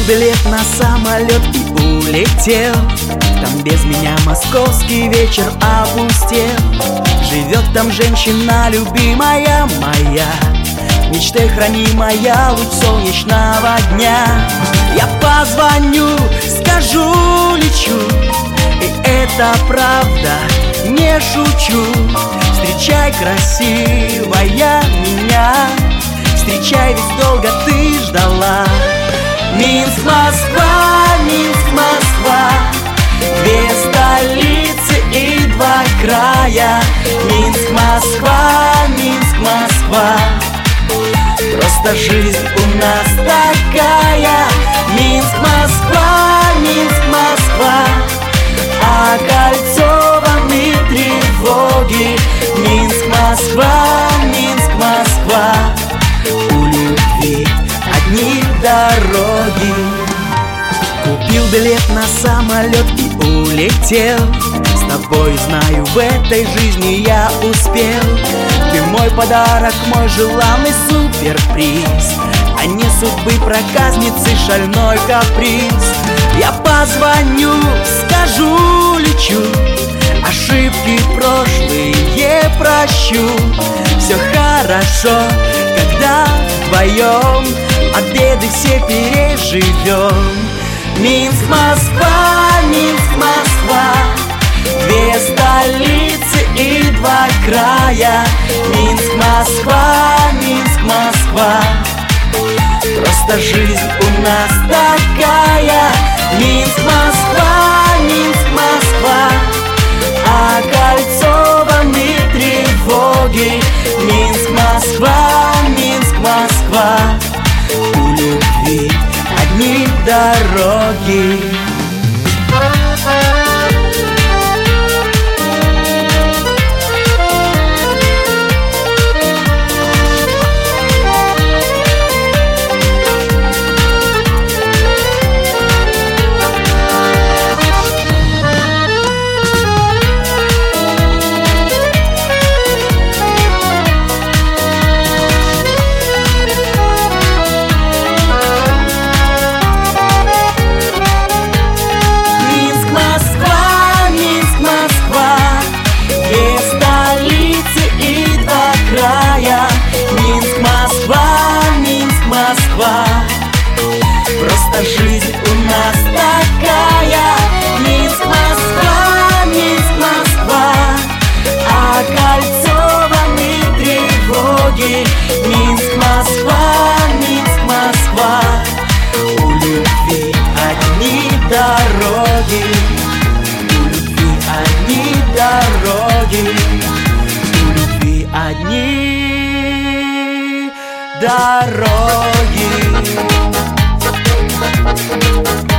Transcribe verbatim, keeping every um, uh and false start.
билет на самолет и улетел. Там без меня московский вечер опустел. Живет там женщина любимая моя, мечты хранимая, луч солнечного дня. Я позвоню, скажу, лечу, и это правда, не шучу. Встречай, красивая, меня, встречай, ведь долго ты ждала. Минск, Москва, Минск, Москва, две столицы и два края. Минск, Москва, Минск, Москва, просто жизнь у нас такая. Минск, Москва, Минск, Москва, а кольцо вам и тревоги. Минск, Москва, Минск, Москва, у любви одни дороги. Купил билет на самолет и улетел. С тобой, знаю, в этой жизни я успел. Ты мой подарок, мой желанный суперприз, а не судьбы проказницы шальной каприз. Я позвоню, скажу, лечу, ошибки прошлые прощу. Все хорошо, когда вдвоем от беды все переживем. Минск, Москва, Минск, Москва, две столицы и два края. Минск, Москва, Минск, Москва, просто жизнь у нас такая. Минск, Москва, Минск, Москва, а кольцо вам и тревоги. Минск, Москва, Минск, Москва, у любви одни дороги. Минск, Москва, Минск, Москва, просто жизнь у нас такая. Минск, Москва, Минск, Москва, а кольцо вам и тревоги. Минск, Москва, Минск, Москва, у любви одни дороги. У любви одни дороги. У любви одни дороги.